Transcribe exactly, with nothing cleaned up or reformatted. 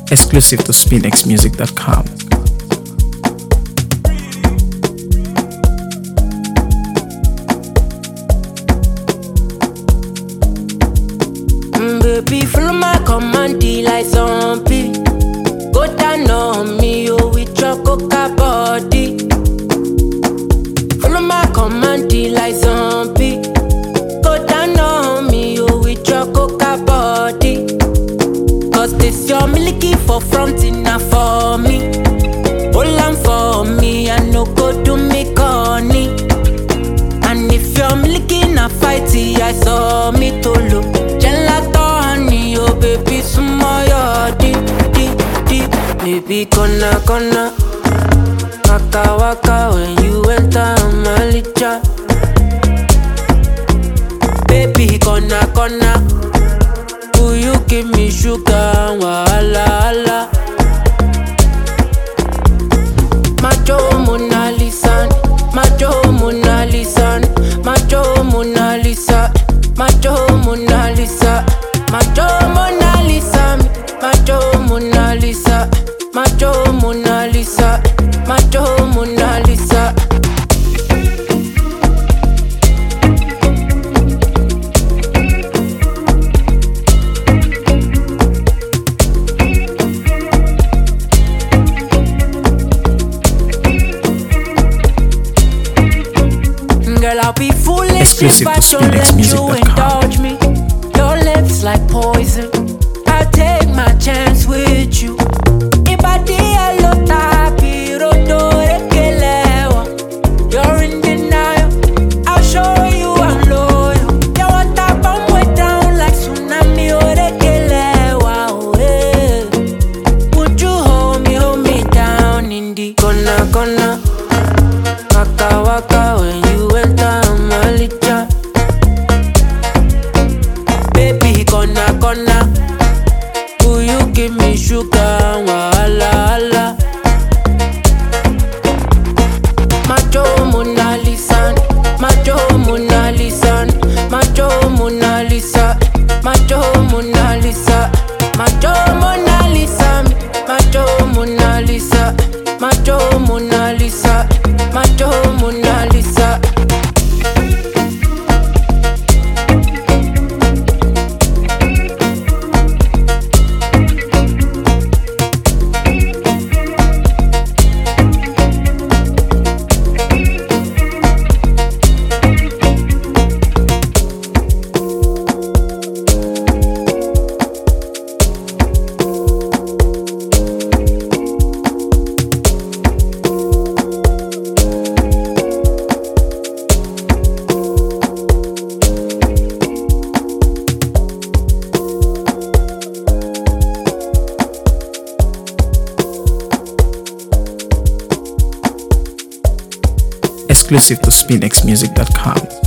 Exclusive to spin x music dot com. Mm, baby, follow my command, like zombie. Go down on me, yo, with your coca body. Follow my command, like zombie. Go down on me, yo, with your coca body. Cause this your milky for front enough for me. Hold on for me, I no go do me corny. And if you're milky na fighty, I saw me to look. Gelato honey, oh baby, some more deep, deep, deep. Baby, gonna, gonna waka, waka when you enter my licha. Baby, gonna, gonna will you give me sugar, wahala, hala. Macho Mona Lisa, Macho Mona Lisa, Macho Mona Lisa, Macho Mona Lisa, Macho Mona Lisa, Macho Mona Lisa, Macho Mona Lisa, Macho Mona Lisa. Girl, I'll be foolish if I don't let you indulge me. Your lips like poison, I'll take my chance with you. Ibadi alota pirodo rekelewa. You're in denial, I'll show you I'm loyal. You want to bomb way down like tsunami or rekelewa. Oh, yeah. Would you hold me, hold me down in the gonna, gonna waka, waka when you enter my licha. Baby, gonna, gonna will you give me sugar, wahala, hala. Macho Mona Lisa, Macho Mona Lisa, Macho Mona Lisa, Macho Mona Lisa, Macho Mona Lisa, Macho Mona Lisa, Macho Mona Lisa, Macho Mona Lisa. Exclusive to spin x music dot com.